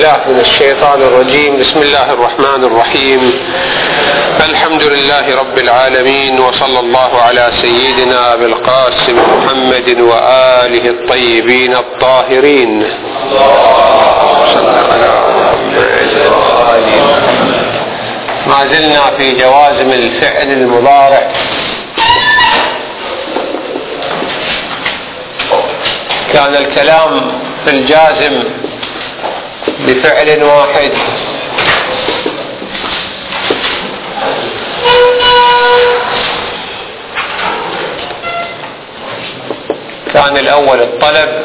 بالله من الشيطان الرجيم. بسم الله الرحمن الرحيم. الحمد لله رب العالمين، وصلى الله على سيدنا أبي القاسم محمد وآله الطيبين الطاهرين. ما زلنا في جوازم الفعل المضارع. كان الكلام في الجازم بفعل واحد، كان الأول الطلب،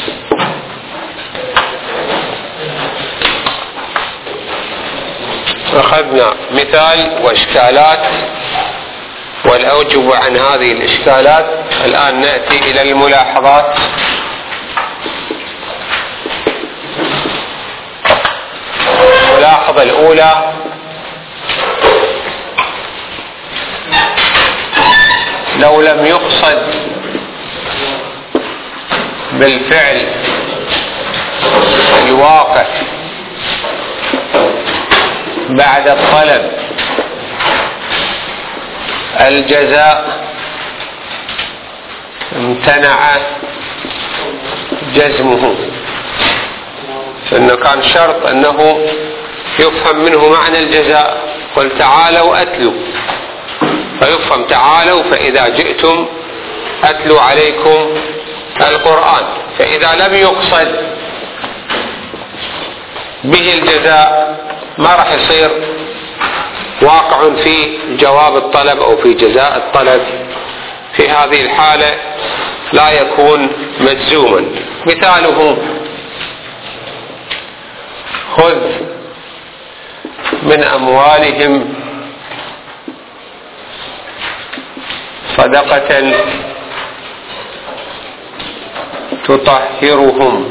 أخذنا مثال وإشكالات والأوجب عن هذه الإشكالات. الآن نأتي إلى الملاحظات. الملاحظة الأولى: لو لم يقصد بالفعل الواقع بعد الطلب الجزاء امتنع جزمه، فإنه كان شرط أنه يفهم منه معنى الجزاء. قل تعالوا أتلوا، فيفهم تعالوا فإذا جئتم أتلوا عليكم القرآن. فإذا لم يقصد به الجزاء ما راح يصير واقع في جواب الطلب أو في جزاء الطلب. في هذه الحالة لا يكون مجزوما. مثاله: خذ من أموالهم صدقة تطهرهم.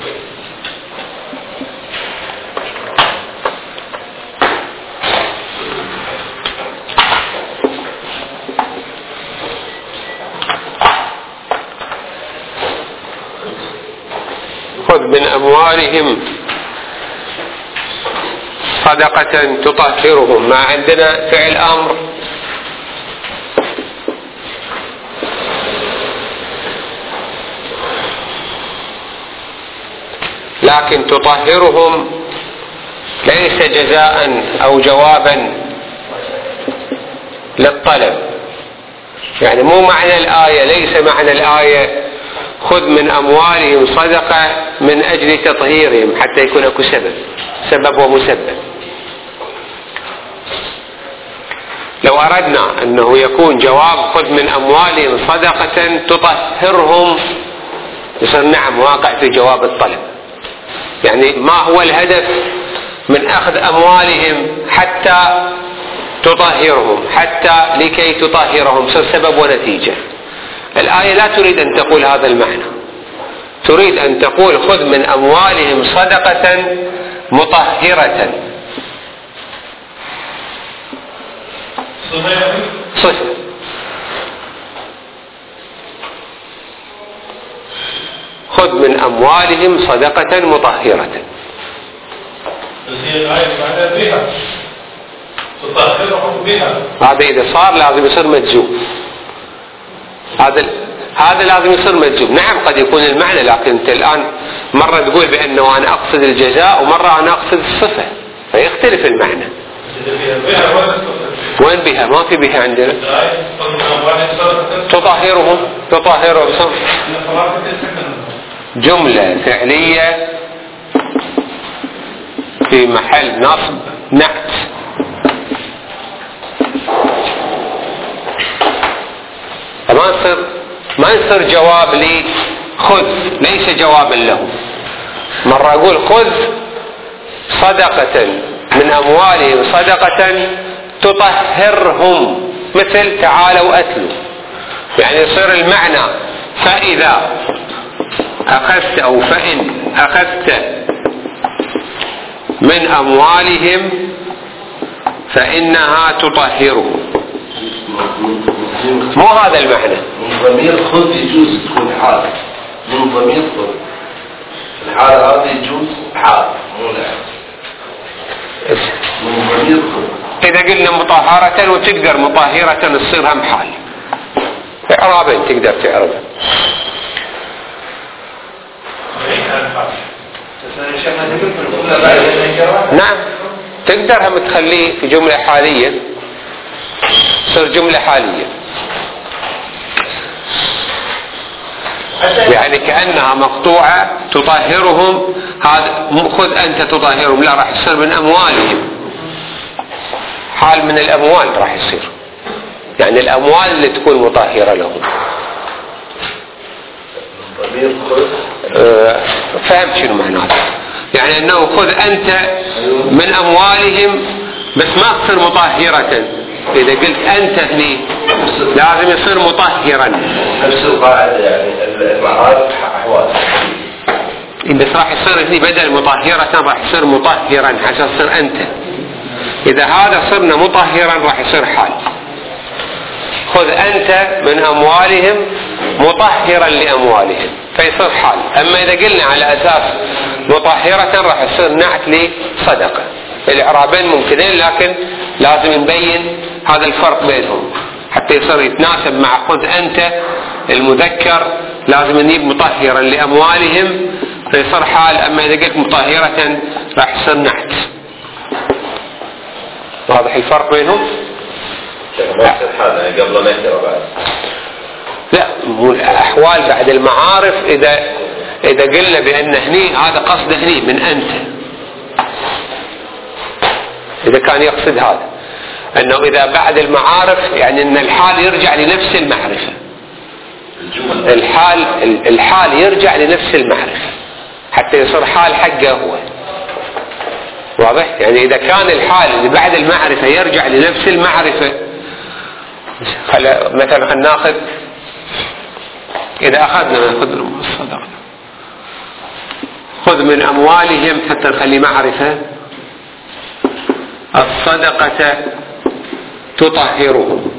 خذ من أموالهم صدقة تطهرهم. ما عندنا فعل أمر، لكن تطهرهم ليس جزاء أو جوابا للطلب. يعني مو معنى الآية، ليس معنى الآية خذ من أموالهم صدقة من أجل تطهيرهم، حتى يكون اكو سبب ومسبب. لو أردنا أنه يكون جواب خذ من أموالهم صدقة تطهرهم، يصير نعم واقع في جواب الطلب. يعني ما هو الهدف من أخذ أموالهم؟ حتى تطهرهم، حتى لكي تطهرهم، صار سبب ونتيجة. الآية لا تريد أن تقول هذا المعنى، تريد أن تقول خذ من أموالهم صدقة مطهرة. صفة. خذ من أموالهم صدقة مطهرة. تطهرهم بها. هذا إذا صار لازم يصير مجزوم. هذا لازم يصير مجزوم. نعم قد يكون المعنى، لكن أنت الآن مرة تقول بأنه أنا أقصد الجزاء ومرة أنا أقصد الصفة، فيختلف المعنى. وين بها؟ ما في بها عندنا. تطهرهم جملة فعلية في محل نصب نعت. ما يصير جواب لي خذ، ليس جوابا له. مرة أقول خذ صدقة من أموالهم صدقة تطهرهم، مثل تعالوا أتلوا. يعني يصير المعنى فإذا أخذت أو فإن أخذت من أموالهم فإنها تطهرهم. مو هذا المعنى. من ضمير خذ يجوز تكون حال، من ضمير خذ الحالة هذه يجوز حال. إذا قلنا مطهرة وتقدر مطهرة تصير هم حال، إعرابين تقدر تعربها. نعم تقدر هم تخليه في جملة حالية، تصير جملة حالية، يعني كأنها مقطوعة تطهرهم. هذا خذ أنت تطهرهم، لا راح يصير من أموالهم، حال من الأموال راح يصير، يعني الأموال اللي تكون مطهرة لهم. فهمت شنو معناه؟ يعني أنه خذ أنت من أموالهم، بس ما تصير مطهرة. إذا قلت أنت هني لازم يصير مطهرا. نفس القاعدة، يعني المعارف أحوال، بس راح يصير هني بدل مطهرة راح يصير مطهرا عشان تصير أنت. إذا هذا صرنا مطهرا راح يصير حال. خذ أنت من أموالهم مطهرا لأموالهم فيصير حال. أما إذا قلنا على أساس مطهرة راح يصير نعت لصدقة. الإعرابين ممكنين، لكن لازم نبين هذا الفرق بينهم حتى يصير يتناسب مع خذ أنت المذكر، لازم نجيب مطهرا لأموالهم فيصير حال. أما إذا قلت مطهرة راح يصير نعت. واضح الفرق بينهم؟ قبل نكرة بعد. لا، الأحوال بعد المعارف إذا قلنا بأن هني هذا قصد هني من أنت، إذا كان يقصد هذا أنه إذا بعد المعارف يعني أن الحال يرجع لنفس المعرفة، الحال يرجع لنفس المعرفة حتى يصير حال حقه هو. واضح؟ يعني إذا كان الحال اللي بعد المعرفة يرجع لنفس المعرفة، مثلا خلينا ناخذ، إذا أخذنا الصدقة خذ من أموالهم حتى نخلي معرفة الصدقة تطهرهم،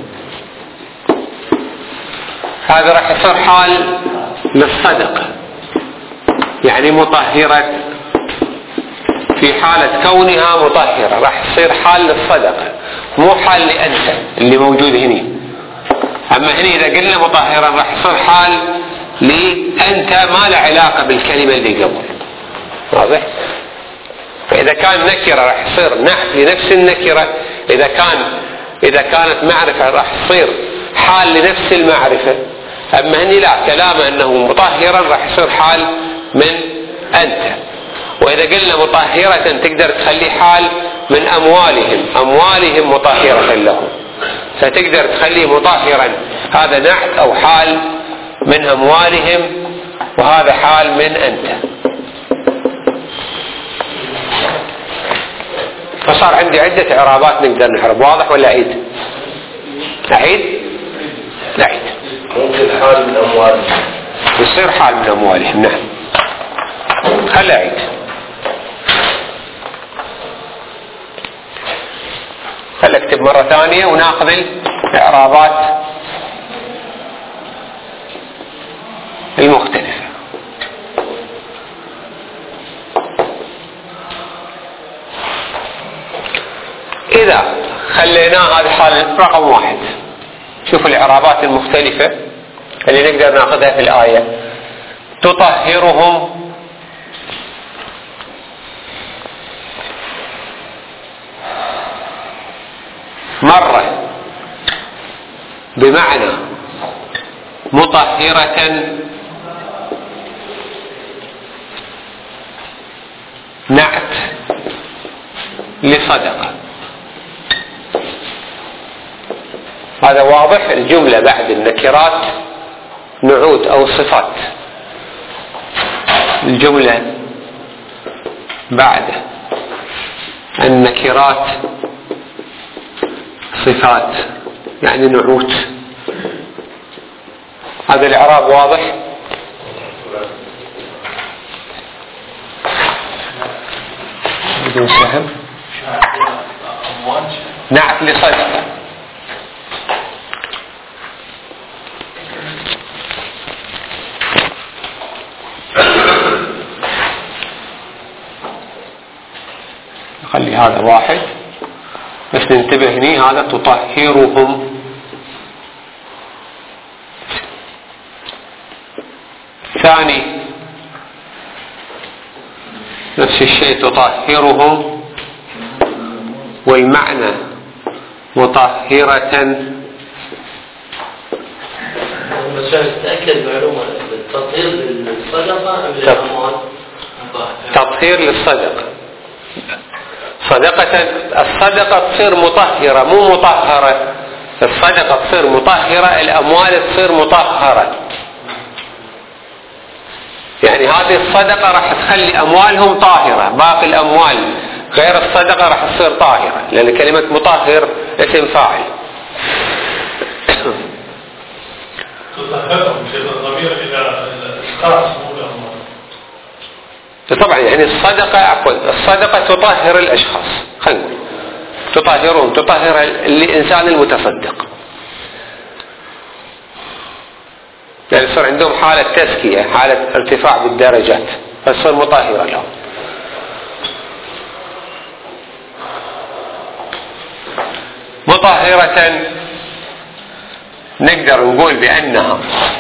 هذا راح يصير حال للصدقة، يعني مطهرة في حالة كونها مطهرة راح يصير حال للصدقة، مو حال لأنت اللي موجود هنا. أما هنا إذا قلنا مطهرا راح يصير حال لأنت ما له علاقة بالكلمة اللي قبل. واضح؟ فإذا كان نكرة راح يصير نعت لنفس النكرة، إذا كانت معرفة راح تصير حال لنفس المعرفة. أما هني لا، كلام أنه مطهرا راح يصير حال من أنت. وإذا قلنا مطهرة تقدر تخلي حال من أموالهم مطهرة لهم، فتقدر تخليه مطهرا هذا نعت أو حال من أموالهم، وهذا حال من أنت. فصار عندي عدة إعرابات نقدر نعرب. واضح ولا أعيد؟ نعيد. ممكن حال من أموالهم يصير حال من أموالهم. نعم. خلي أعيد. خلي اكتب مرة ثانية وناخذ الإعرابات المختلفة. إذا خليناه هذا حال رقم 1، شوف الإعرابات المختلفة اللي نقدر ناخذها في الآية. تطهرهم مرة بمعنى مطهرة نعت لصدقة. هذا واضح. الجملة بعد النكرات نعوت أو صفات، الجملة بعد النكرات صفات يعني نعوت. هذا الإعراب واضح. بدون سهم. نعت لصدقة. خلي هذا واحد بس ننتبه هني، هذا تطهرهم. ثاني نفس الشيء تطهرهم، والمعنى مطهرة. عشان تتأكد معلومة، التطهير للصدقة أم للأموال؟ تطهير للصدقة. صدقة الصدقة تصير مطهرة مو مطهرة. الصدقة تصير مطهرة، الأموال تصير مطهرة. يعني هذه الصدقة راح تخلي أموالهم طاهرة، باقي الأموال غير الصدقة راح تصير طاهرة، لأن كلمة مطهر اسم فاعل. تطهرهم في الضمير إلى الخاص مو الأموال. طبعا يعني الصدقة تطهر الأشخاص، خلينا نقول تطهرهم، تطهر الإنسان المتصدق، يعني يصير عندهم حالة تزكية، حالة ارتفاع بالدرجات، فتصير مطهرة لهم. مطهرة نقدر نقول بأنها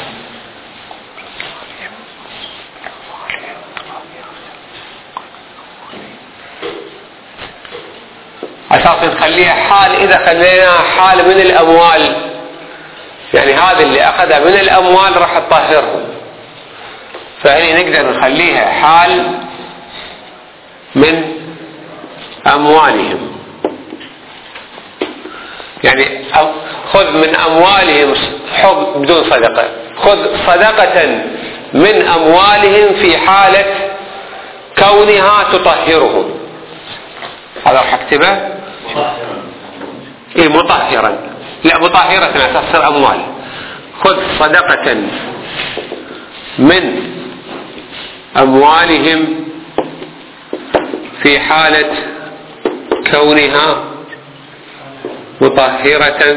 أساسا نخليها حال. إذا خليناها حال من الأموال، يعني هذا اللي أخذها من الأموال راح تطهرهم، فهني نقدر نخليها حال من أموالهم. يعني خذ من أموالهم حب بدون صدقة، خذ صدقة من أموالهم في حالة كونها تطهرهم. هذا راح اكتبه إيه مطهرا، لا مطهرة عشان تصير أموال. خذ صدقة من أموالهم في حالة كونها مطهرة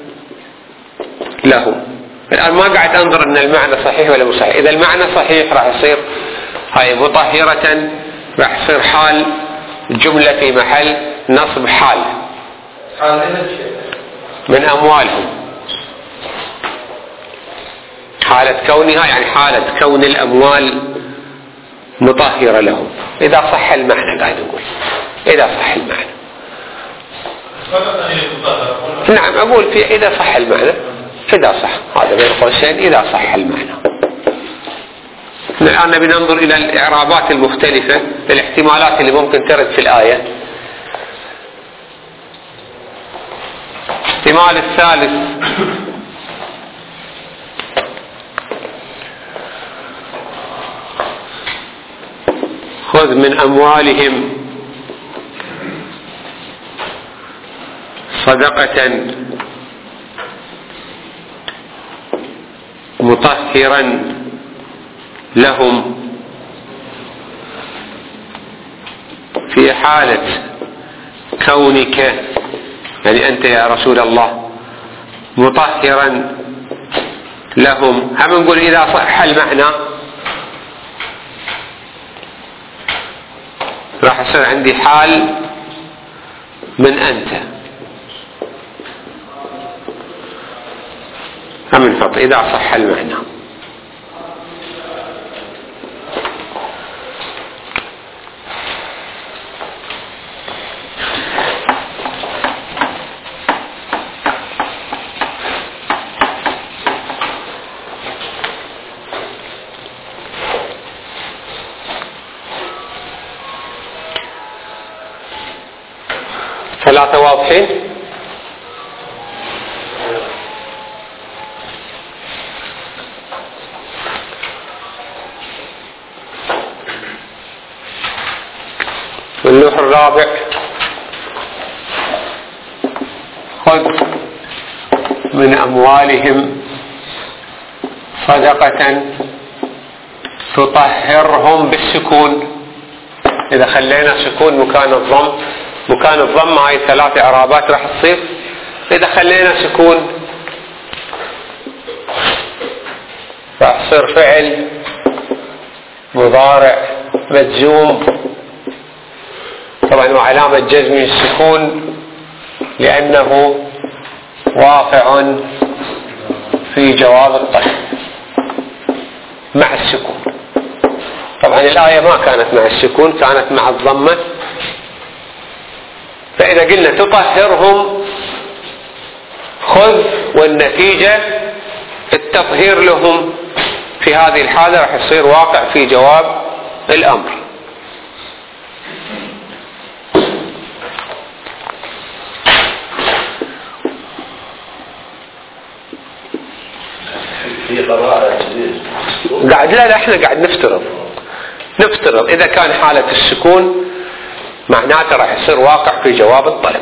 لهم. الآن ما قاعد أنظر أن المعنى صحيح ولا مو صحيح. إذا المعنى صحيح راح يصير هاي مطهرة، راح يصير حال جملة في محل نصب حال من أموالهم، حالة كونها يعني حالة كون الأموال مطهرة لهم. إذا صح المعنى قاعد نقول، إذا صح المعنى. نعم أقول في إذا صح المعنى، إذا صح، هذا بين قوسين إذا صح المعنى. الآن نبي ننظر إلى الإعرابات المختلفة، الاحتمالات اللي ممكن ترد في الآية. الاحتمال الثالث خذ من أموالهم صدقة مطهرا لهم في حالة كونك، يعني أنت يا رسول الله مطهرا لهم. هم نقول إذا صح المعنى راح يصير عندي حال من أنت. هم نحط إذا صح المعنى. ثلاثة واضحين؟ واللوح الرابع خذ من أموالهم صدقة تطهرهم بالسكون. إذا خلينا سكون مكان الضم، مكان الضم هاي ثلاث إعرابات راح تصير. إذا خلينا سكون راح يصير فعل مضارع مجزوم طبعا وعلامة جزم السكون لأنه واقع في جواب الطلب مع السكون. طبعا الآية ما كانت مع السكون، كانت مع الضمة. فإذا قلنا تطهرهم خذ، والنتيجة التطهير لهم في هذه الحالة راح يصير واقع في جواب الأمر. لا احنا قاعد نفترض إذا كان حالة السكون معناته راح يصير واقع في جواب الطلب.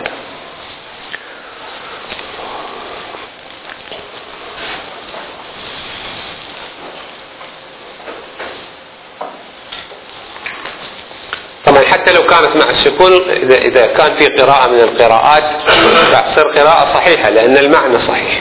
طبعا حتى لو كانت مع السكون إذا كان في قراءة من القراءات راح تصير قراءة صحيحة لأن المعنى صحيح.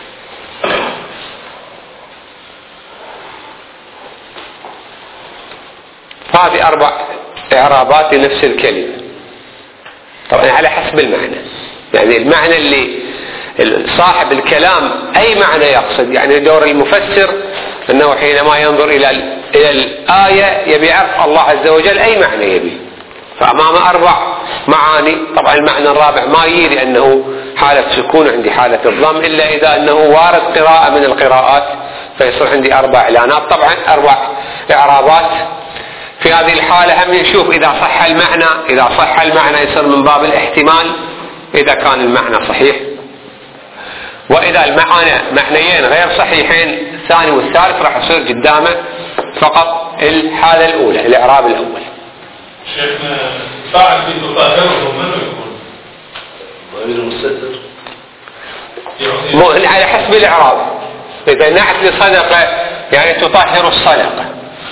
هذه 4 إعرابات لنفس الكلمة طبعا على حسب المعنى. يعني المعنى اللي صاحب الكلام أي معنى يقصد، يعني دور المفسر أنه حينما ينظر إلى الآية يبي يعرف الله عز وجل أي معنى يبي، فأمامه 4 معاني. طبعا المعنى الرابع ما يجي لأنه حالة سكون عندي حالة الضم، إلا إذا أنه وارد قراءة من القراءات فيصير عندي 4 إعلانات. طبعا 4 إعرابات. في هذه الحالة هم نشوف إذا صح المعنى يصير من باب الاحتمال إذا كان المعنى صحيح، وإذا معنيين غير صحيحين الثاني والثالث راح يصير قدامه فقط الحالة الأولى الإعراب الأول. شيخنا فاعل في تطهرهم من يكون؟ ضمير المستتر على حسب الإعراب. إذا نعت لصدقة يعني تطهر الصدقة،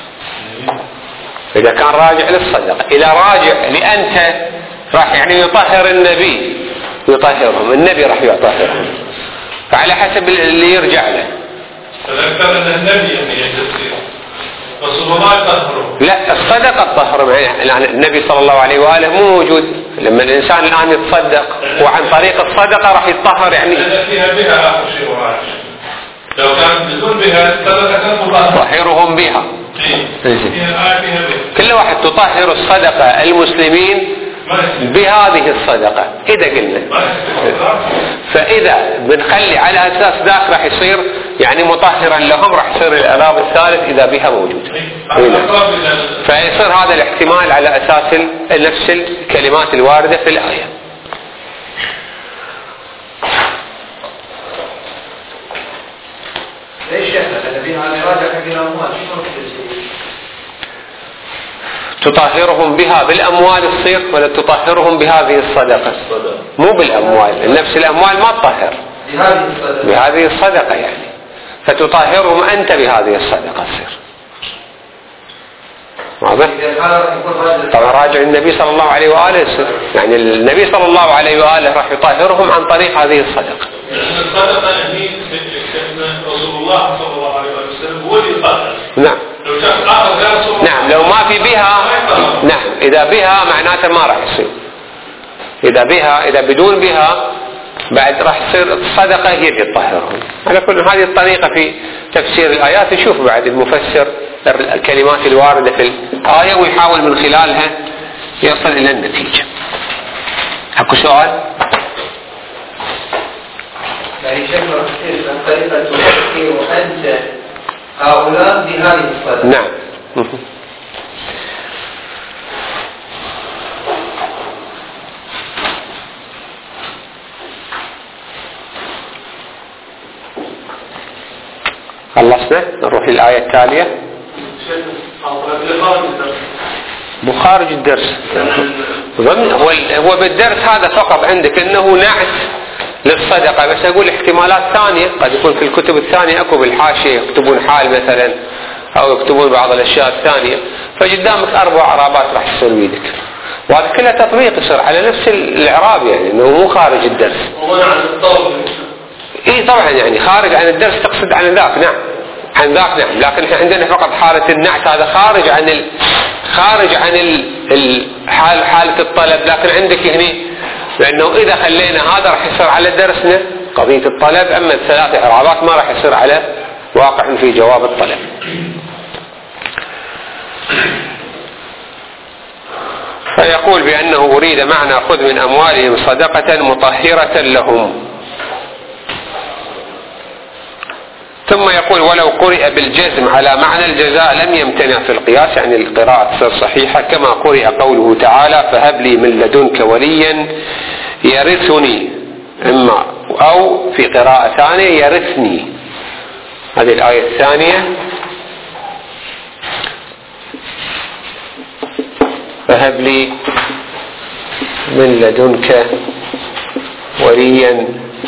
إذا كان راجع للصدقة. إذا راجع لأنت راح يعني يطهر النبي يطهرهم، النبي راح يطهرهم، فعلى حسب اللي يرجع له. فذكر أن النبي يعني يتصير رسول الله يطهرهم. لا الصدقة تطهرهم، يعني النبي صلى الله عليه وآله مو موجود. لما الإنسان الآن يتصدق وعن طريق الصدقة راح يتطهر يعني. فيها بها آخر شيء وراجع. لو كان بدون بها الصدقة تطهرهم بها. كل واحد تطهر الصدقة المسلمين بهذه الصدقة إذا قلنا. فإذا بنخلي على أساس ذاك راح يصير يعني مطهرا لهم، راح يصير الإعراب الثالث إذا بها موجود. فيصير هذا الاحتمال على أساس نفس الكلمات الواردة في الآية. ليش النبي عليه راجع في الأموال تطهرهم بها بالأموال تصير ولا تطهرهم بهذه الصدقة؟ مو بالأموال، نفس الأموال ما تطهر بهذه الصدقة يعني، فتطهرهم أنت بهذه الصدقة تصير. واضح؟ طبعا راجع النبي صلى الله عليه وآله، يعني النبي صلى الله عليه وآله راح يطهرهم عن طريق هذه الصدقة. الصدقة يعني رسول الله صلى الله عليه وسلم هو اللي يطهر. نعم. نعم لو ما في بها، نعم إذا بها معناته ما راح يصير. إذا بدون بها بعد راح تصير الصدقة هي اللي تطهرهم. على كل هذه الطريقة في تفسير الآيات يشوف بعد المفسر الكلمات الواردة في الآية ويحاول من خلالها يصل إلى النتيجة. أكو سؤال؟ يعني شكرا كثير عن طريقة تفكير أنت هؤلاء بهذه الصدقة. نعم. خلصنا نروح للآية التالية. بخارج الدرس هو بالدرس هذا فقط عندك انه نعت للصدقة، بس اقول احتمالات ثانية قد يكون في الكتب الثانية اكو بالحاشية يكتبون حال مثلا او يكتبون بعض الاشياء الثانية، فقدامك 4 اعرابات راح تصير بيدك، وهذا كله تطبيق يصير على نفس الاعراب يعني انه مو خارج الدرس. اي طبعا يعني خارج عن الدرس تقصد عن ذاك. نعم عن ذاك نعم، لكن احنا عندنا فقط حالة النعت هذا خارج عن حالة الطلب، لكن عندك هنا لأنه إذا خلينا هذا راح يصير على درسنا قضية الطلب، أما الثلاث إعرابات ما راح يصير على واقع في جواب الطلب. فيقول بأنه أريد معنى خذ من أموالهم صدقة مطهرة لهم. ثم يقول ولو قرئ بالجزم على معنى الجزاء لم يمتنع في القياس، يعني القراءة تصير صحيحة، كما قرئ قوله تعالى فهب لي من لدنك وليا يرثني، إما أو في قراءة ثانية يرثني. هذه الآية الثانية فهب لي من لدنك وليا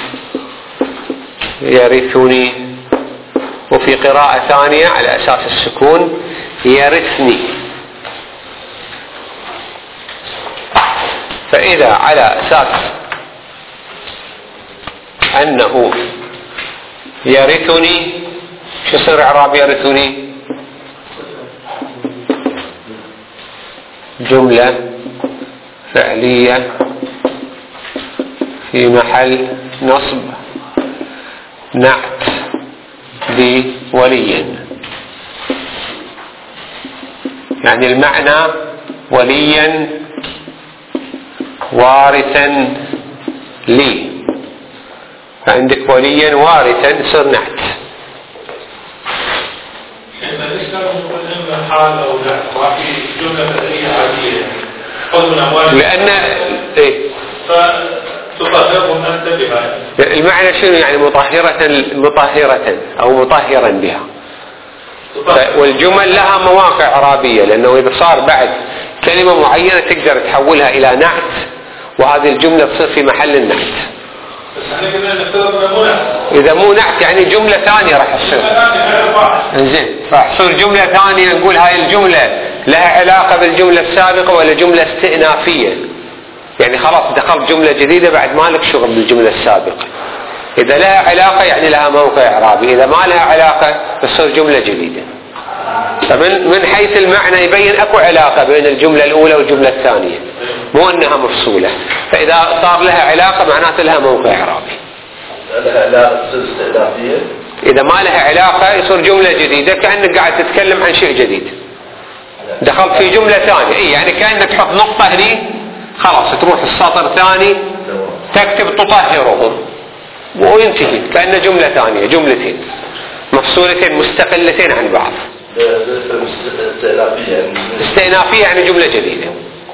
يرثني، وفي قراءة ثانية على أساس السكون يرثني. فإذا على أساس أنه يرثني شو يصير إعراب يرثني؟ جملة فعلية في محل نصب نعت بوليا، يعني المعنى وليا وارثا لي، فعندك وليا وارثا يصير نعت. حال أو لا وفي جملة فعلية عادية خذ من أموالهم لأن فتطهرهم أنت بها. المعنى شنو يعني مطهرة أو مطهرا بها. والجمل لها مواقع إعرابية، لأنه إذا صار بعد كلمة معينة تقدر تحولها إلى نعت، وهذه الجملة تصير في محل النعت. بس احنا قلنا نفترض مو نعت. إذا مو نعت يعني جملة ثانية راح تصير. إنزين راح تصير جملة ثانية، نقول هاي الجملة لها علاقة بالجملة السابقة ولا جملة استئنافية، يعني خلاص دخلت جملة جديدة بعد ما لك شغل بالجملة السابقة. إذا لها علاقة يعني لها موقع إعرابي، إذا ما لها علاقة تصير جملة جديدة. فمن حيث المعنى يبين أكو علاقة بين الجملة الأولى والجملة الثانية، مو أنها مفصولة. فإذا صار لها علاقة معناته لها موقع إعرابي. لها علاقة تصير استئنافية. إذا ما لها علاقة يصير جملة جديدة، كأنك قاعد تتكلم عن شيء جديد دخلت في جملة ثانية. يعني كأنك تحط نقطة هني خلاص تروح السطر ثاني تكتب تطهرهم وينتهي، كأنه جملة ثانية، جملتين مفصولتين مستقلتين عن بعض. استئنافية يعني جملة جديدة.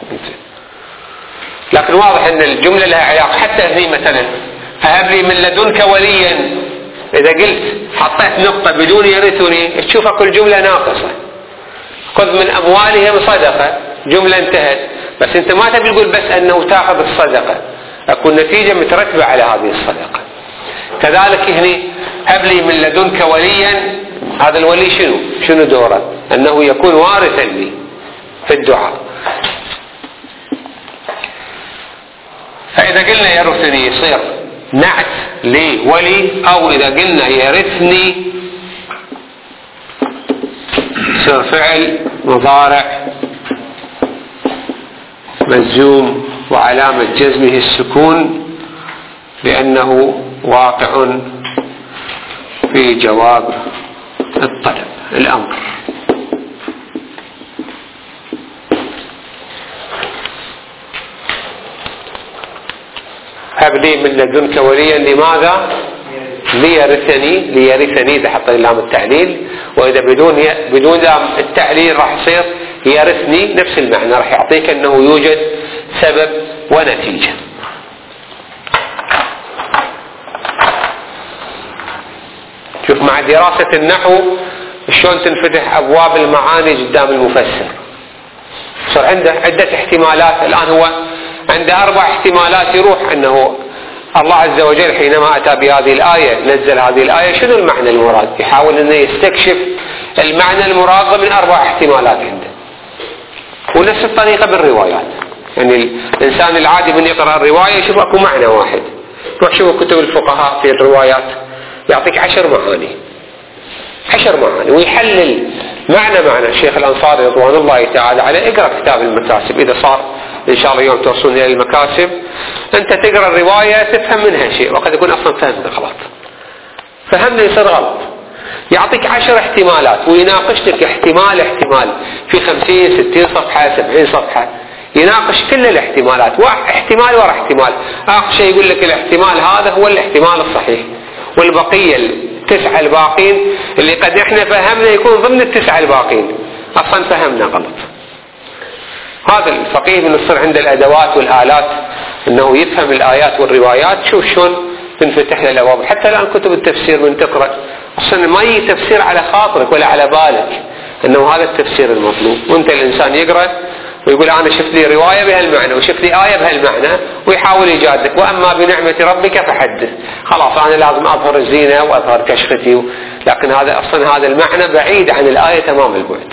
لكن واضح أن الجملة لها علاقة. حتى هذه مثلا فهب لي من لدنك وليا، إذا قلت حطيت نقطة بدون يرثني تشوف كل جملة ناقصة. خذ من أموالهم صدقة، جملة انتهت، بس أنت ما تبي تقول بس أنه تأخذ الصدقة، أكون نتيجة مترتبة على هذه الصدقة. كذلك هنا هب لي من لدنك وليا، هذا الولي شنو دوره؟ أنه يكون وارثا لي في الدعاء. فإذا قلنا يرثني يصير نعت لي ولي، أو إذا قلنا يرثني يصير فعل مضارع مجزوم وعلامة جزمه السكون لأنه واقع في جواب الطلب الأمر. هب لي من لدنك وليا، لماذا؟ ليرثني إذا حط لام التعليل، وإذا بدون لام التعليل راح يصير يرثني نفس المعنى، راح يعطيك أنه يوجد سبب ونتيجة. شوف مع دراسة النحو شلون تنفتح أبواب المعاني قدام المفسر. صار عنده عدة احتمالات. الآن هو عنده 4 احتمالات يروح أنه الله عز وجل حينما أتى بهذه الآية نزل هذه الآية شنو المعنى المراد، يحاول أنه يستكشف المعنى المراد من 4 احتمالات عنده. ونفس الطريقة بالروايات، يعني الإنسان العادي من يقرأ الرواية يشوف أكو معنى واحد، روح شوف كتب الفقهاء في الروايات يعطيك 10 معاني 10 معاني، ويحلل معنى الشيخ الأنصاري رضوان الله تعالى عليه. اقرأ كتاب المكاسب إذا صار إن شاء الله يوم توصلون إلى المكاسب، أنت تقرأ الرواية تفهم منها شيء، وقد يكون أصلا فهمنا غلط، فهمنا يصير غلط. يعطيك 10 احتمالات ويناقش لك احتمال في 50 60 صفحة 70 صفحة، يناقش كل الاحتمالات احتمال ورا احتمال. آخر شيء يقول لك الاحتمال هذا هو الاحتمال الصحيح، والبقية 9 الباقين اللي قد احنا فهمنا يكون ضمن 9 الباقين اصلا فهمنا غلط. هذا الفقيه من يصير عنده الادوات والالات انه يفهم الايات والروايات. شوف شلون تنفتح له الابواب. حتى الان كتب التفسير من تقرا اصلا ما يجي تفسير على خاطرك ولا على بالك انه هذا التفسير المطلوب، وانت الانسان يقرا ويقول انا شفت لي روايه بهالمعنى وشفت لي ايه بهالمعنى ويحاول يجادلك. واما بنعمه ربك فحدث. خلاص انا لازم اظهر الزينه واظهر كشفتي، لكن هذا اصلا هذا المعنى بعيد عن الايه تمام البعد.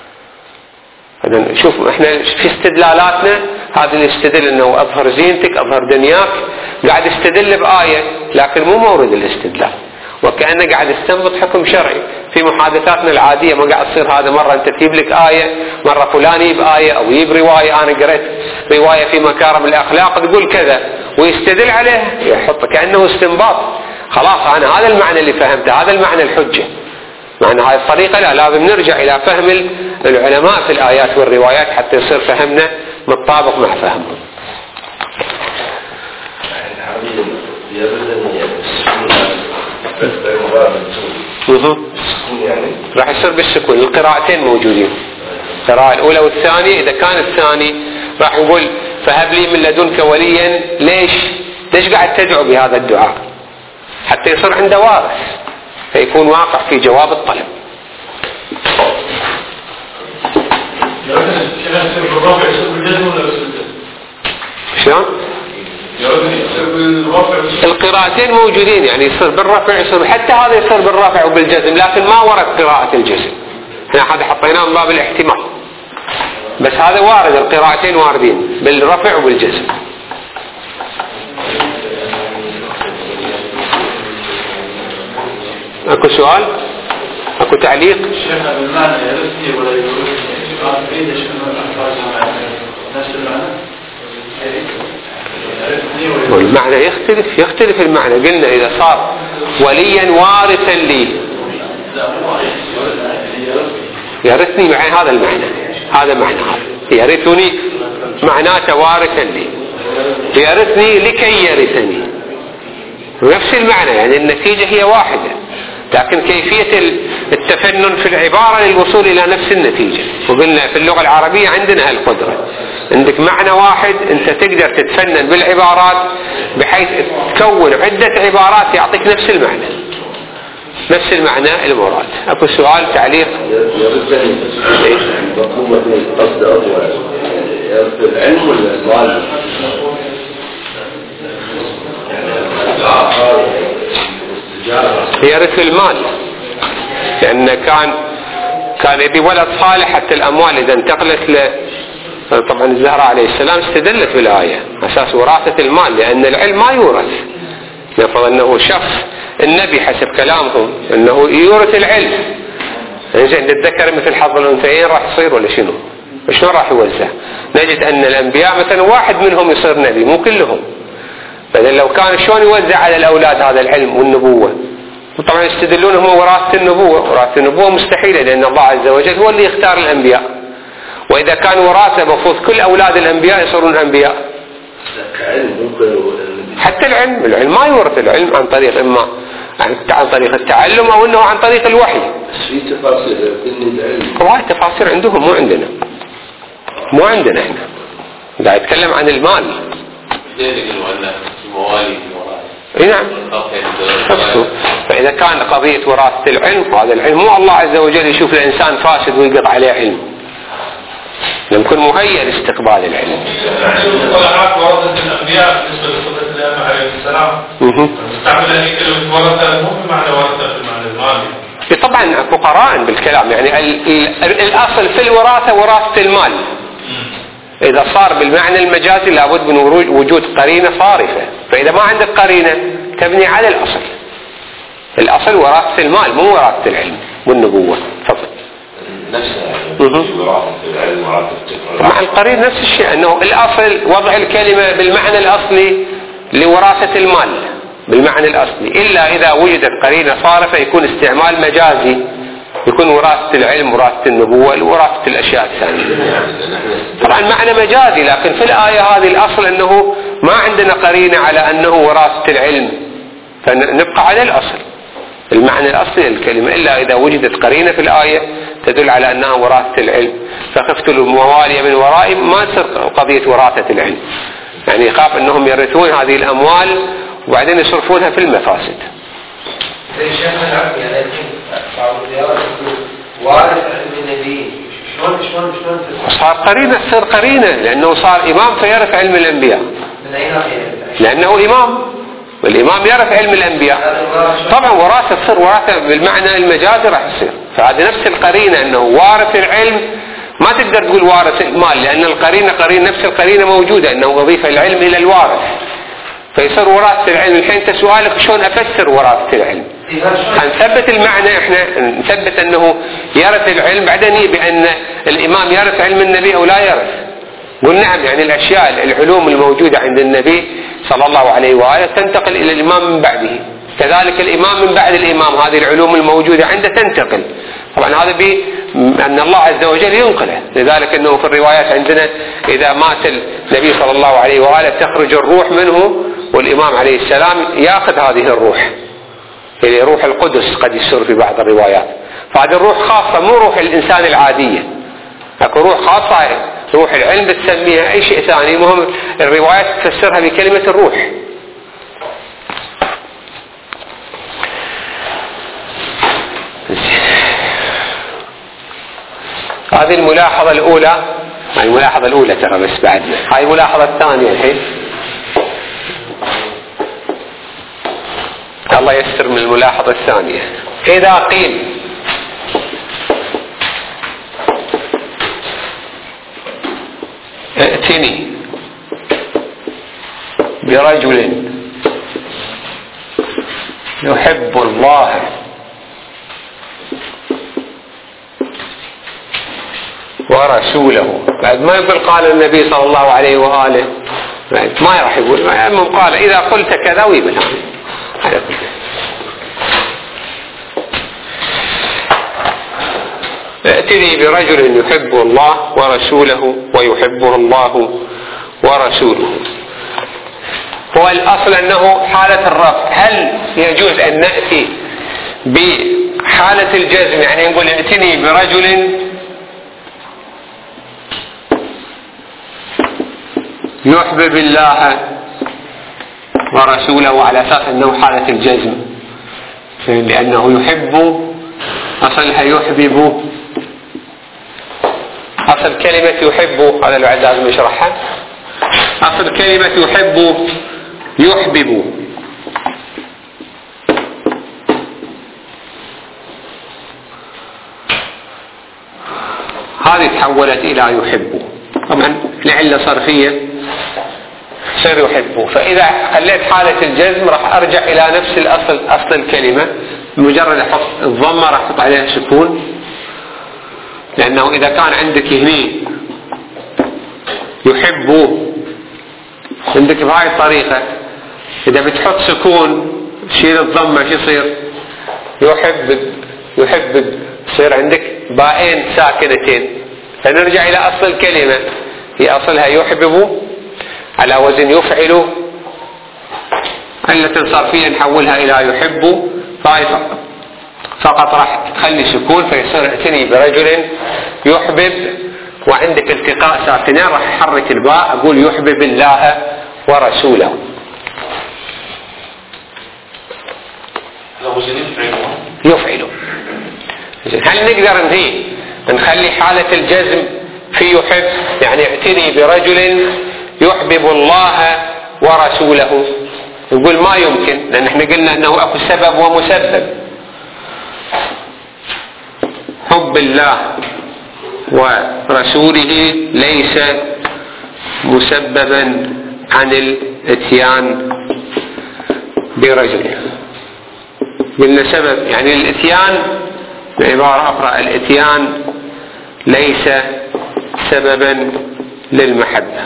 شوف احنا في استدلالاتنا هذا اللي يستدل انه اظهر زينتك اظهر دنياك، قاعد يستدل بايه لكن مو مورد الاستدلال، وكأنه قاعد يستنبط حكم شرعي. في محادثاتنا العادية ما قاعد تصير هذا، مرة انت تجيب لك آية، مرة فلان يجيب آية او يجيب رواية، انا قريت رواية في مكارم الاخلاق تقول كذا ويستدل عليه يحط كأنه استنباط. خلاص انا هذا المعنى اللي فهمته، هذا المعنى الحجة. معنى هذه الطريقة لا، لازم نرجع الى فهم العلماء في الايات والروايات حتى يصير فهمنا متطابق مع فهمهم. راح يصير بالسكون. القراءتين موجودين، القراءة الأولى والثانية. إذا كان الثاني راح نقول فهب لي من لدنك وليا. ليش قاعد تدعو بهذا الدعاء؟ حتى يصير عنده وارث فيكون واقع في جواب الطلب. شلون؟ القراءتين موجودين، يعني يصير بالرفع يصير، حتى هذا يصير بالرفع وبالجزم، لكن ما ورد قراءة الجزم. احنا هذا حطيناه من باب الاحتمال، بس هذا وارد، القراءتين واردين بالرفع وبالجزم. اكو سؤال؟ اكو تعليق؟ شيخنا بالمعنى يرثني ولا يرثني نفس المعنى؟ والمعنى يختلف المعنى. قلنا إذا صار وليا وارثا لي يرثني، معي هذا المعنى، هذا معنى يرثني معناته وارثا لي، يرثني لكي يرثني، نفس المعنى، يعني النتيجة هي واحدة، لكن كيفية التفنن في العبارة للوصول إلى نفس النتيجة. وقلنا في اللغة العربية عندنا هالقدرة، عندك معنى واحد أنت تقدر تتفنن بالعبارات بحيث تكون عدة عبارات يعطيك نفس المعنى المراد. أكو سؤال تعليق؟ العلم ولا المال؟ يرث المال، لأن كان يبي ولد صالح حتى الأموال إذا انتقلت طبعا الزهراء عليه السلام استدلت بالآية أساس وراثة المال، لأن العلم ما يورث. نفرض أنه شخص النبي حسب كلامهم أنه يورث العلم، زين الذكر مثل حظ الأنثيين راح يصير ولا شنو؟ شلون راح يوزع؟ نجد أن الأنبياء مثلا واحد منهم يصير نبي مو كلهم، فإذا لو كان شلون يوزع على الأولاد هذا العلم والنبوة؟ وطبعا يستدلون هم وراثة النبوة مستحيلة، لأن الله عز وجل هو اللي يختار الأنبياء، وإذا كان وراثة مفروض كل أولاد الأنبياء يصيرون أنبياء. حتى العلم ما يورث، العلم عن طريق إما عن طريق التعلم أو أنه عن طريق الوحي. في تفاصيل هواي تفاصيل عندهم مو عندنا احنا قاعد يتكلم عن المال. نعم. فإذا كان قضية وراثة العلم، هذا العلم مو الله عز وجل يشوف الإنسان فاسد ويقض عليه علم، يمكن مهيئ لاستقبال العلم. الصلاحات ورثة الأنبياء بالنسبة لصفة الأئمة عليه السلام استعمل هذه كلمة ورثة مو بمعنى ورثة بمعنى المال. طبعا اكو قرائن بالكلام، يعني الأصل في الوراثة وراثة المال. إذا صار بالمعنى المجازي لابد من وجود قرينة صارفة، فإذا ما عندك قرينة تبني على الأصل وراثة المال مو وراثة العلم والنبوة. تفضل. نفسها يعني وراثة العلم وراثة الفكر. مع القرين نفس الشيء، أنه الأصل وضع الكلمة بالمعنى الأصلي لوراثة المال بالمعنى الأصلي، إلا إذا وجدت قرينة صارفة يكون استعمال مجازي، يكون وراثة العلم وراثة النبوة وراثة الأشياء الثانية. طبعا معنى مجازي، لكن في الآية هذه الأصل أنه ما عندنا قرينة على أنه وراثة العلم، فنبقى على الأصل المعنى الأصلي للكلمة، إلا إذا وجدت قرينة في الآية تدل على أنها وراثة العلم. فخفت الموالي من ورائهم، ما تصير قضية وراثة العلم، يعني يخاف أنهم يرثون هذه الأموال وبعدين يصرفونها في المفاسد. زي الشيخ العبد يعني بعض الزيارات يقول وارث علم النبي، شلون صار قرينة، تصير قرينة لأنه صار إمام فيعرف علم الأنبياء. من أين لأنه إمام، والإمام يعرف علم الأنبياء. طبعا وراثة تصير وراثة بالمعنى المجازي راح تصير، فهذه نفس القرينة أنه وارث العلم. ما تقدر تقول وارث المال، لأن القرينة نفس القرينة موجودة، أنه أضيف العلم إلى الوارث فيصير وراثة العلم. الحين أنت سؤالك شلون أفسر وراثة العلم؟ هنثبت المعنى، احنا نثبت أنه يرث العلم، بعدين بأن الإمام يرث علم النبي أو لا يرث. قل نعم، يعني الأشياء العلوم الموجودة عند النبي صلى الله عليه وآله تنتقل إلى الإمام من بعده، كذلك الإمام من بعد الإمام هذه العلوم الموجودة عنده تنتقل. طبعا هذا بأن الله عز وجل ينقله، لذلك أنه في الروايات عندنا إذا مات النبي صلى الله عليه وآله تخرج الروح منه، والإمام عليه السلام يأخذ هذه الروح، يعني روح القدس قد يصير في بعض الروايات. فهذه الروح خاصة، مو روح الإنسان العادية، اكو روح خاصة، روح العلم بتسميها أي شيء ثاني، مهم الروايات تفسرها بكلمة الروح. هذه الملاحظة الأولى، هاي الملاحظة الأولى ترى بس بعدنا، هاي الملاحظة الثانية الحين. الله يستر من الملاحظة الثانية. إذا قيل ائتني برجل يحب الله ورسوله، بعد ما يقول قال النبي صلى الله عليه وآله، ما راح يقول، قال إذا قلت كذا ويبل هذا ائتني برجل يحب الله ورسوله ويحبه الله ورسوله. هو الأصل أنه حالة الرفع، هل يجوز أن نأتي بحالة الجزم، يعني نقول ائتني برجل يحبب الله ورسوله على أساس أنه حالة الجزم، لأنه يحب أصلها يحبب، أصل كلمة يحب، هذا الوعد لازم يشرحها، أصل كلمة يحب يحبب، هذه تحولت إلى يحب، طبعا لعلة صرفية صير يحب. فإذا خليت حالة الجزم راح أرجع إلى نفس الأصل، أصل الكلمة، بمجرد أحط الضمة راح أحط عليها سكون، لأنه إذا كان عندك هني يحب عندك بهاي الطريقة، إذا بتحط سكون شيل الضمة شو يصير؟ يحب يصير عندك باءين ساكنتين، فنرجع إلى أصل الكلمة، هي أصلها يحبب على وزن يفعل، علة صرفية نحولها إلى يحب، فقط راح تخلي سكون فيصير ائتني برجل يحبب، وعندك التقاء ساكنين راح احرك الباء اقول يحبب الله ورسوله. يفعل. هل نقدر نخلي حالة الجزم في يحب، يعني ائتني برجل يحبب الله ورسوله؟ نقول ما يمكن، لأن احنا قلنا انه اكو سبب ومسبب. حب الله ورسوله ليس مسببا عن الاتيان برجل. قلنا سبب، يعني الاتيان بعبارة أخرى الاتيان ليس سببا للمحبة.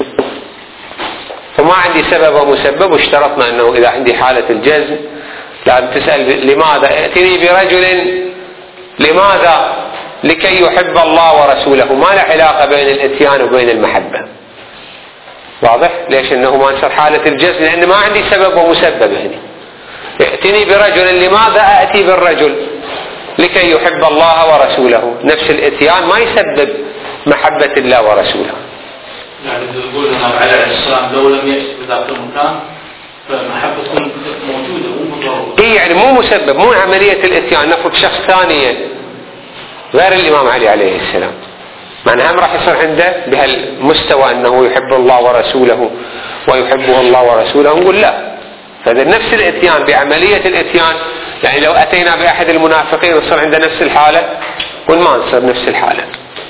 فما عندي سبب ومسبب، واشترطنا أنه إذا عندي حالة الجزم لازم تسأل لماذا ائتني برجل، لماذا؟ لكي يحب الله ورسوله، ما له علاقة بين الاتيان وبين المحبة. واضح؟ ليش؟ انه ما نصير حالة الجزم، لان ما عندي سبب ومسبب هنا. ائتني برجل، لماذا اتي بالرجل؟ لكي يحب الله ورسوله. نفس الاتيان ما يسبب محبة الله ورسوله. يعني تقول النبي عليه السلام لو لم يأتي بذاك المكان فمحبة تكون موجودة مو بالضرورة. اي يعني مو مسبب، مو عملية الاتيان. نفرض شخص ثاني غير الامام علي عليه السلام، معناها هم راح يصير عنده بهالمستوى انه يحب الله ورسوله ويحبه الله ورسوله، نقول لا. فهذا نفس الاتيان بعملية الاتيان، يعني لو اتينا باحد المنافقين وصار عنده نفس الحالة، قل ما نصير نفس الحالة.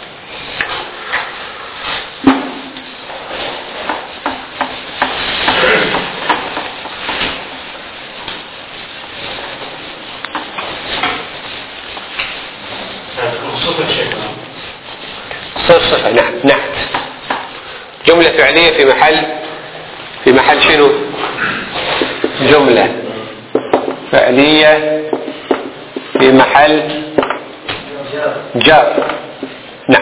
صفة نعم، نعت جملة فعلية في محل شنو؟ جملة فعلية في محل جار. نعت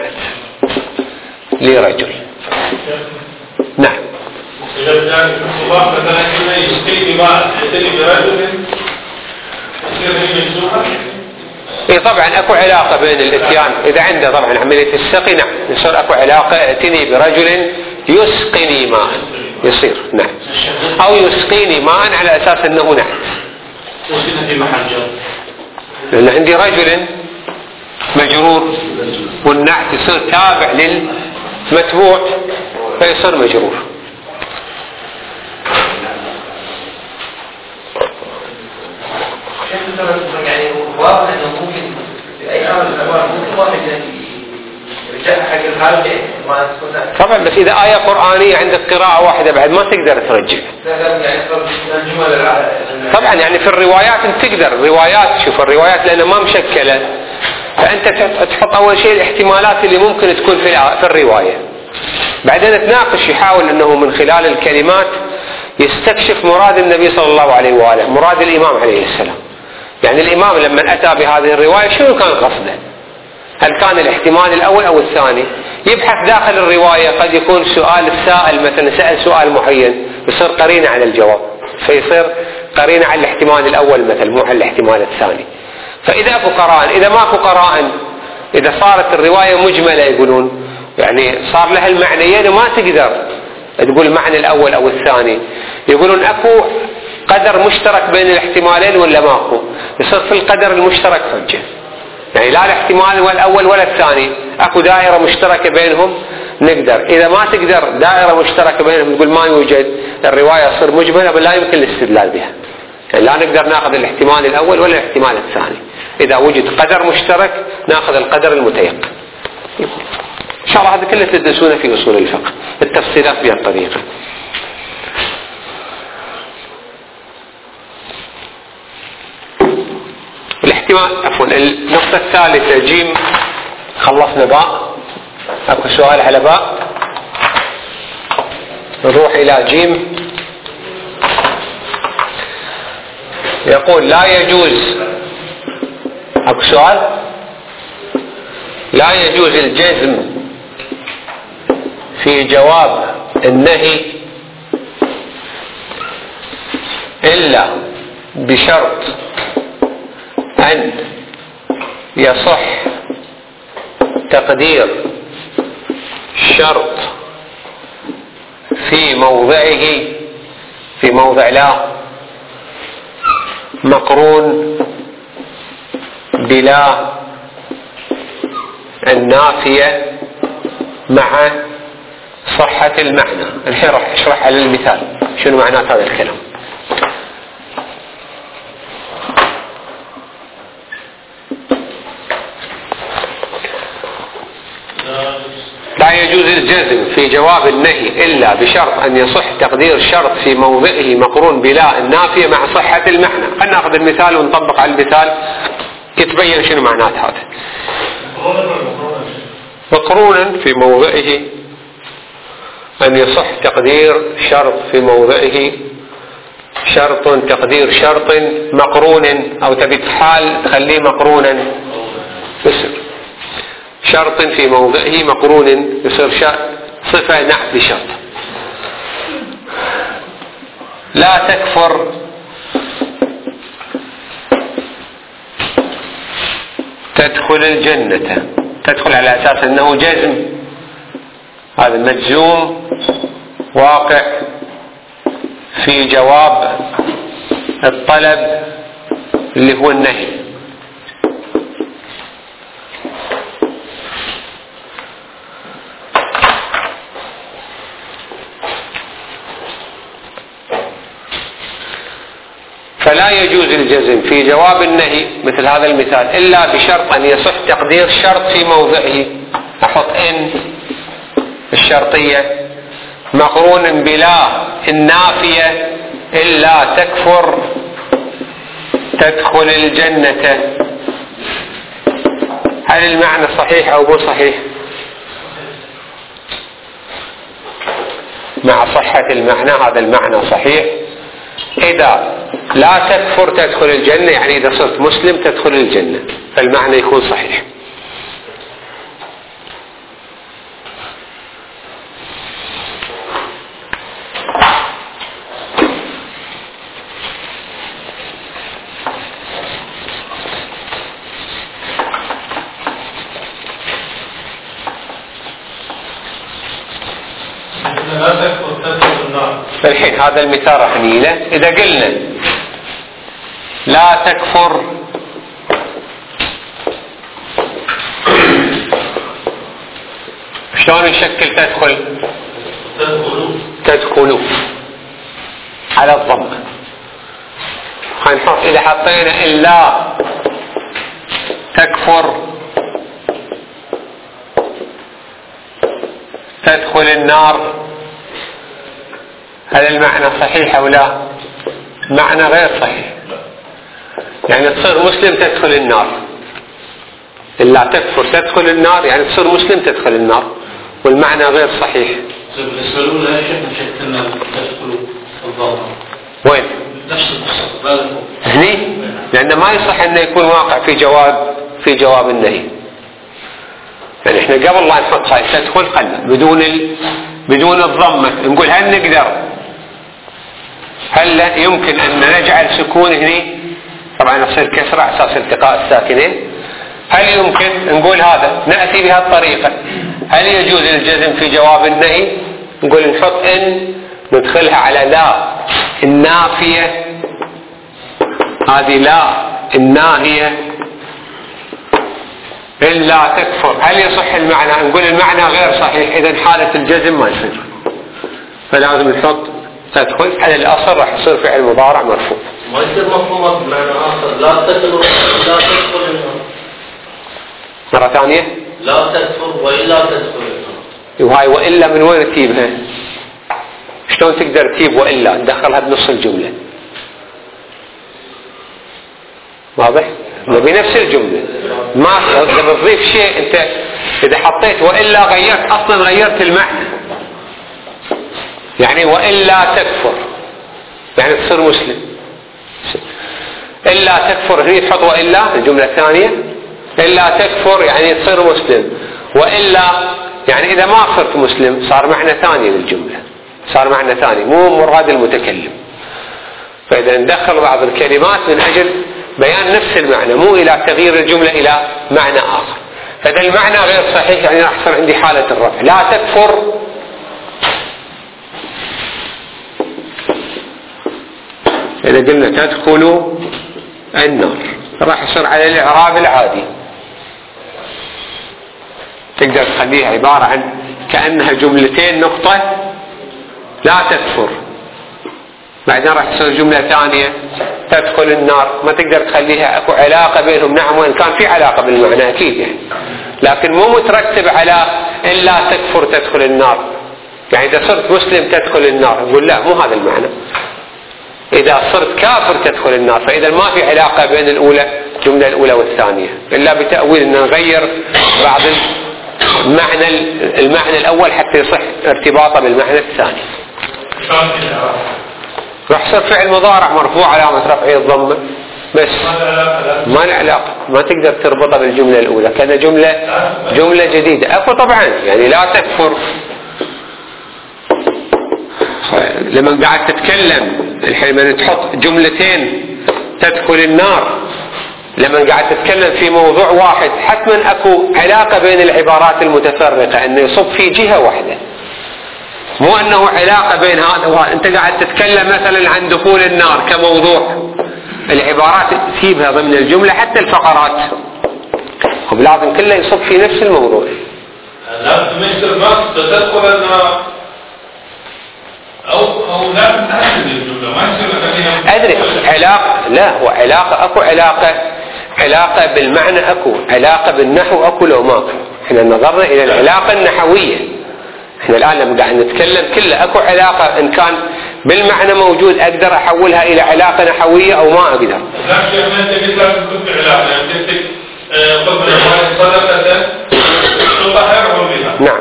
لرجل. نعم. الله مثلا كنا يسقي بماء يسقي برجل يصير هي مجزومة. اي طبعا اكو علاقة بين الاتيان، اذا عنده طبعا عملية السقي نعم يصير اكو علاقة. ائتني برجل يسقني ماء يصير نعم، او يسقيني ماء على اساس انه نعت. وصلنا في محل جر. لان عندي رجل مجرور والنعت يصير تابع للمتبوع فيصير مجرور. يعني واضح انه ممكن في اي امر من الاموال ممكن واحد يرجع حق الحال ما تكون. طبعا بس اذا آية قرآنية عندك قراءة واحدة بعد ما تقدر ترجع. طبعا يعني في الروايات انت تقدر، الروايات شوف الروايات لانها ما مشكلة، فانت تحط اول شيء الاحتمالات اللي ممكن تكون في الرواية، بعدين تناقش يحاول انه من خلال الكلمات يستكشف مراد النبي صلى الله عليه وآله، مراد الامام عليه السلام. يعني الامام لما اتى بهذه الرواية شنو كان قصده؟ هل كان الاحتمال الاول او الثاني؟ يبحث داخل الرواية، قد يكون سؤال السائل مثلا سأل سؤال معين يصير قرينة على الجواب، فيصير قرينة على الاحتمال الاول مثلا مو على الاحتمال الثاني. فاذا اكو قرائن، اذا ماكو قرائن، اذا صارت الرواية مجملة يقولون يعني صار لها المعنيين وما تقدر تقول المعنى الاول او الثاني، يقولون اكو قدر مشترك بين الاحتمالين ولا ماكو؟ يصير في القدر المشترك حجة، يعني لا الاحتمال ولا الاول ولا الثاني، اكو دائرة مشتركة بينهم نقدر. اذا ما تقدر دائرة مشتركة بينهم تقول ما يوجد، الرواية تصير مجملة بل لا يمكن الاستدلال بها، يعني لا نقدر ناخذ الاحتمال الاول ولا الاحتمال الثاني. اذا وجد قدر مشترك ناخذ القدر المتيقن. ان شاء الله هذا كله تدرسونه في اصول الفقه التفصيلات بهالطريقة. الاحتمال عفوا النقطة الثالثة جيم خلصنا باء، اكو سؤال على باء؟ نروح الى جيم. يقول لا يجوز، اكو سؤال؟ لا يجوز الجزم في جواب النهي إلا بشرط أن يصح تقدير شرط في موضعه، في موضع لا مقرون بلا النافية مع صحة المعنى. الحين راح اشرح على المثال شنو معنات هذا الكلام. لا يجوز الجزم في جواب النهي إلا بشرط أن يصح تقدير شرط في موضعه مقرون بلا النافية مع صحة المعنى. خلنا ناخذ المثال ونطبق على المثال يتبين شنو معنات هذا. مقرونا في موضعه، أن يصح تقدير شرط في موضعه، شرط تقدير شرط مقرون، أو تبي حال تخليه مقرونا يصير شرط في موضعه مقرون، يصير صفة نعت لشرط. لا تكفر تدخل الجنة، تدخل على أساس أنه جزم، هذا مجزوم واقع في جواب الطلب اللي هو النهي. فلا يجوز الجزم في جواب النهي مثل هذا المثال إلا بشرط أن يصح تقدير شرط في موضعه، أحط إن الشرطية مقرون بلا النافية إلا تكفر تدخل الجنة. هل المعنى صحيح أو مو صحيح؟ مع صحة المعنى هذا المعنى صحيح. إذا لا تكفر تدخل الجنة يعني إذا صرت مسلم تدخل الجنة، فالمعنى يكون صحيح. الحين هذا المثال راح نيله. إذا قلنا لا تكفر شلون نشكل تدخلوا على الضم. هنحط إذا حطينا إلا تكفر تدخل النار، هل المعنى صحيح أو لا؟ معنى غير صحيح، يعني تصير مسلم تدخل النار. إلا تكفر تدخل النار يعني تصير مسلم تدخل النار، والمعنى غير صحيح. بالنسبة له لا شك شكلنا تدخلوا الضوء. وين؟ نفس القصة. هني؟ لأنه ما يصح أنه يكون واقع في جواب النهي. يعني احنا قبل لا نحط هاي تدخل قلنا بدون الضمة نقول هل نقدر، هل يمكن أن نجعل سكون هني؟ طبعا يصير كسرة على أساس التقاء الساكنين. هل يمكن نقول هذا نأتي بها الطريقة؟ هل يجوز الجزم في جواب النهي؟ نقول نحط إن ندخلها على لا النافية، هذه لا الناهية إلا تكفر. هل يصح المعنى؟ نقول المعنى غير صحيح، إذن حالة الجزم ما يصير، فلازم نحط تدخل على الأصل راح يصير فعل مضارع مرفوع. ما يصير مفهومات بمعنى آخر لا تدخل النار مرة ثانية لا تكفر وإلا تدخل النار. وهاي وإلا من وين تجيبها؟ شلون تقدر تجيب وإلا ندخلها بنص الجملة؟ واضح؟ بنفس الجملة ما تقدر تضيف شيء. انت اذا حطيت وإلا غيرت المعنى. يعني وإلا تكفر يعني تصير مسلم. إلا تكفر هي تحط وإلا الجملة الثانية، إلا تكفر يعني تصير مسلم، وإلا يعني إذا ما صرت مسلم صار معنى ثاني للجملة، صار معنى ثاني مو مراد المتكلم. فإذا ندخل بعض الكلمات من أجل بيان نفس المعنى مو إلى تغيير الجملة إلى معنى آخر. فإذا المعنى غير صحيح يعني راح يصير عندي حالة الرفع. لا تكفر إذا قلنا تدخلوا النار راح يصير على الإعراب العادي. تقدر تخليها عبارة عن كأنها جملتين نقطة لا تكفر، بعدين راح تصير جملة ثانية تدخل النار. ما تقدر تخليها اكو علاقة بينهم، نعم وإن كان في علاقة بالمعنى أكيد يعني، لكن مو مترتب على إلا تكفر تدخل النار. يعني إذا صرت مسلم تدخل النار نقول لا مو هذا المعنى. إذا صرت كافر تدخل النار، فإذا ما في علاقة بين الجملة الأولى والثانية إلا بتأويل أن نغير بعض المعنى الأول حتى يصح ارتباطه بالمعنى الثاني. راح يصير فعل مضارع مرفوع علامة رفعه الضمة بس، ما له علاقة، ما تقدر تربطها بالجملة الأولى كان جملة جديدة. أكو طبعا يعني لا تكفر، لما قاعد تتكلم الحين من تحط جملتين تدخل النار، لما قاعد تتكلم في موضوع واحد حتما اكو علاقة بين العبارات المتفرقة انه يصب في جهة واحدة، مو انه علاقة بين هذا وهذا. انت قاعد تتكلم مثلا عن دخول النار كموضوع، العبارات تسيبها ضمن الجملة حتى الفقرات، ولازم كله يصب في نفس الموضوع. لازم يصير نص تدخل النار او لازم تحدد الجملة، ما يصير ادري علاقة، لا هو علاقة، اكو علاقة بالمعنى، اكو علاقة بالنحو، اكو لو ماكو. احنا نظرنا الى العلاقة النحوية، احنا الان لما قاعد نتكلم كله اكو علاقة، ان كان بالمعنى موجود اقدر احولها الى علاقة نحوية او ما اقدر. لا شيء انت لازم تكون علاقة، يعني انت قبل ما صدقة تطهرهم بها. نعم.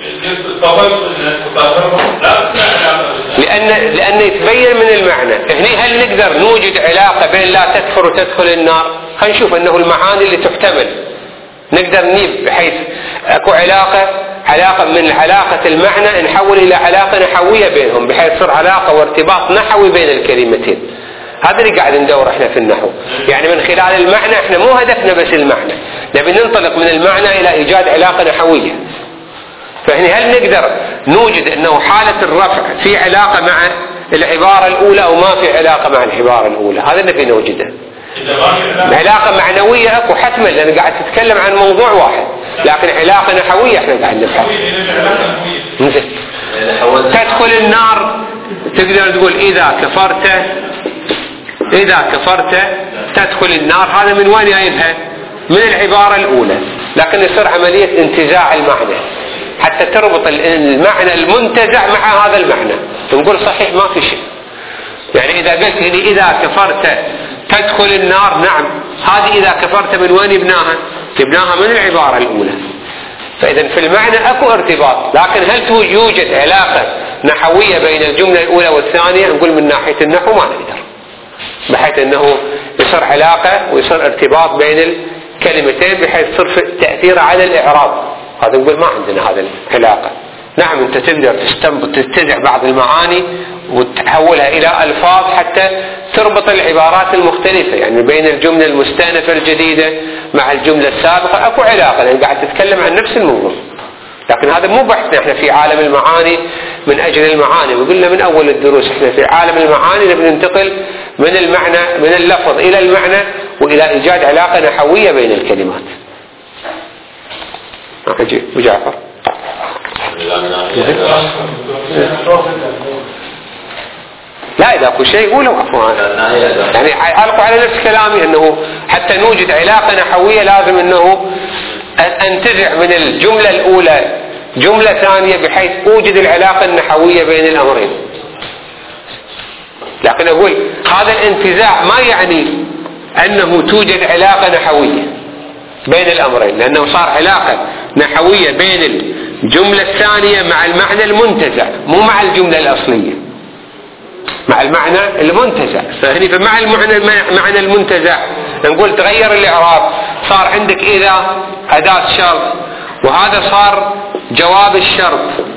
لأن يتبين من المعنى. هني هل نقدر نوجد علاقة بين لا تكفر وتدخل النار؟ خلينا نشوف أنه المعاني اللي تحتمل نقدر نجيب بحيث أكو علاقة من علاقة المعنى نحول إلى علاقة نحوية بينهم، بحيث يصير علاقة وارتباط نحوي بين الكلمتين. هذا اللي قاعد ندور احنا في النحو، يعني من خلال المعنى احنا مو هدفنا بس المعنى، نبي ننطلق من المعنى إلى إيجاد علاقة نحوية. فهنا هل نقدر نوجد انه حالة الرفع في علاقة مع العبارة الاولى او ما في علاقة مع العبارة الاولى؟ هذا اللي نبي نوجده. علاقة معنوية اكو حتما، لان قاعد تتكلم عن موضوع واحد، لكن علاقة نحوية احنا قاعد نبحث. تدخل النار تقدر تقول اذا كفرت تدخل النار، هذا من وين جايبها؟ من العبارة الاولى، لكن يصير عملية انتزاع المعنى حتى تربط المعنى المنتزع مع هذا المعنى، نقول صحيح ما في شيء. يعني إذا قلت لي إذا كفرت تدخل النار، نعم، هذه إذا كفرت من وين جبناها من العبارة الأولى. فإذا في المعنى أكو ارتباط، لكن هل يوجد علاقة نحوية بين الجملة الأولى والثانية؟ نقول من ناحية النحو ما نقدر، بحيث أنه يصير علاقة ويصير ارتباط بين الكلمتين بحيث يصير تأثير على الإعراب. هذا نقول ما عندنا هذا العلاقة. نعم انت تقدر تستنتج بعض المعاني وتحولها الى الفاظ حتى تربط العبارات المختلفة، يعني بين الجملة المستأنفة الجديدة مع الجملة السابقة اكو علاقة، لان قاعد تتكلم عن نفس الموضوع. لكن هذا مو بحثنا احنا في عالم المعاني من اجل المعاني، وقلنا من اول الدروس احنا في عالم المعاني نبي ننتقل من المعنى، من اللفظ الى المعنى، والى ايجاد علاقة نحوية بين الكلمات. أجي وجعفر. لا إذا أكو شيء قولوا عفوا، يعني علقوا على نفس كلامي أنه حتى نوجد علاقة نحوية لازم أنه أنتزع من الجملة الأولى جملة ثانية بحيث أوجد العلاقة النحوية بين الأمرين. لكن أقول هذا الانتزاع ما يعني أنه توجد علاقة نحوية بين الأمرين، لأنه صار علاقة نحوية بين الجملة الثانية مع المعنى المنتزع، مو مع الجملة الأصلية، مع المعنى المنتزع. فهني فمع المعنى المنتزع نقول تغير الإعراب، صار عندك إذا أداة شرط، وهذا صار جواب الشرط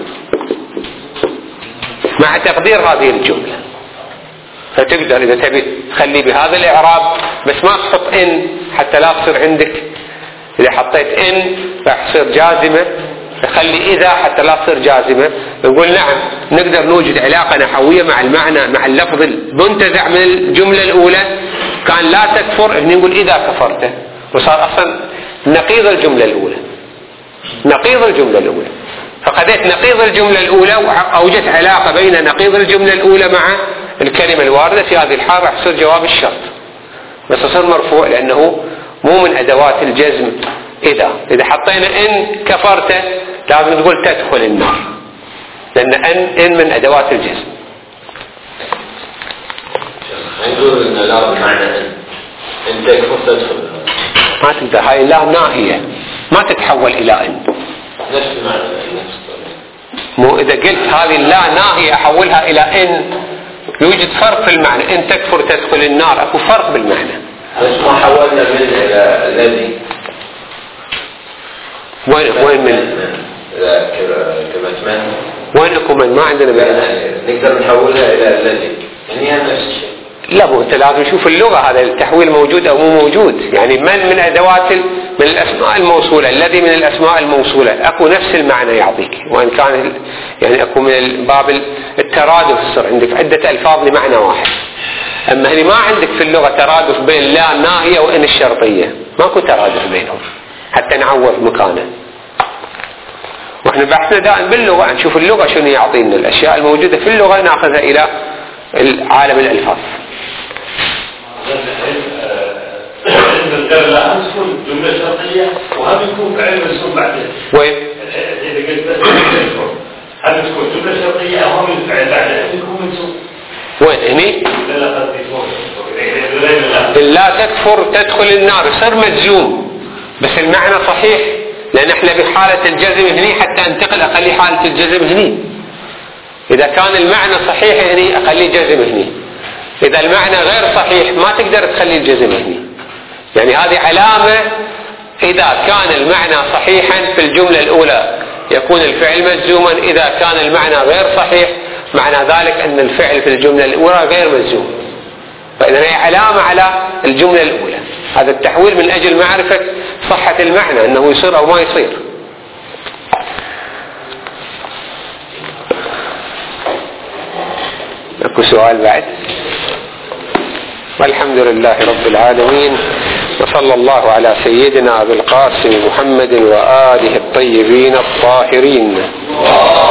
مع تقدير هذه الجملة. فتقدر إذا تبي تخلي بهذا الإعراب بس ما تحط إن حتى لا تصير عندك، إذا حطيت إن راح تصير جازمة، تخلي إذا حتى لا تصير جازمة. نقول نعم نقدر نوجد علاقة نحوية مع المعنى، مع اللفظ المنتزع من الجملة الأولى. كان لا تكفر نقول إذا كفرت، وصار أصلا نقيض الجملة الأولى، نقيض الجملة الأولى. فخذيت نقيض الجملة الأولى وأوجدت علاقة بين نقيض الجملة الأولى مع الكلمة الواردة. في هذه الحالة راح يصير جواب الشرط، بس يصير مرفوع لأنه مو من أدوات الجزم. إذا حطينا إن كفرت لازم تقول تدخل النار، لأن إن من أدوات الجزم. نقول إن لا بمعنى إن تكفر تدخل، ما تقدر، هاي لا ناهية ما تتحول إلى إن، نفس المعنى. مو إذا قلت هذه لا ناهية أحولها إلى إن، يوجد فرق في المعنى. إن تكفر تدخل النار، أكو فرق بالمعنى. بس ما حولنا من إلى الذي. وين من؟ كما سمعنا. وين أكو من؟ ما عندنا بيان. نقدر نحولها إلى الذي. يعني نفس الشيء. لا، مو أنت لازم تشوف اللغة، هذا التحويل موجود أو مو موجود. يعني من أدوات من الأسماء الموصولة، الذي من الأسماء الموصولة أكو نفس المعنى يعطيك، وإن كان يعني أكو من باب الترادف يصير عندك عدة ألفاظ لمعنى واحد. أما هني ما عندك في اللغة ترادف بين لا الناهية وإن الشرطية، ماكو ترادف بينهم حتى نعوض مكانه. وإحنا بحثنا دائما باللغة، نشوف اللغة شنو يعطينا، الأشياء الموجودة في اللغة نأخذها إلى عالم الألفاظ. علم الدر لا تكون جملة شرطية، وهم يكون فعل منصوب بعدين. وين؟ إذا قلت بس تكفر، هل تكون جملة شرطية أو هم الفعل بعدين يكون منصوب؟ وين هني؟ لا قد يكون. لا تكفر تدخل النار، يصير مجزوم، بس المعنى صحيح، لأن احنا بحالة الجزم هني حتى انتقل أخلي حالة الجزم هني. إذا كان المعنى صحيح هني أخلي جزم هني، إذا المعنى غير صحيح ما تقدر تخلي الجزم هني. يعني هذه علامة، إذا كان المعنى صحيحا في الجملة الأولى يكون الفعل مجزوما، إذا كان المعنى غير صحيح معنى ذلك أن الفعل في الجملة الأولى غير مجزوم. فإذا هي علامة على الجملة الأولى. هذا التحويل من أجل معرفة صحة المعنى، أنه يصير أو ما يصير. أكو سؤال بعد؟ والحمد لله رب العالمين، وصلى الله على سيدنا أبي القاسم محمد وآله الطيبين الطاهرين.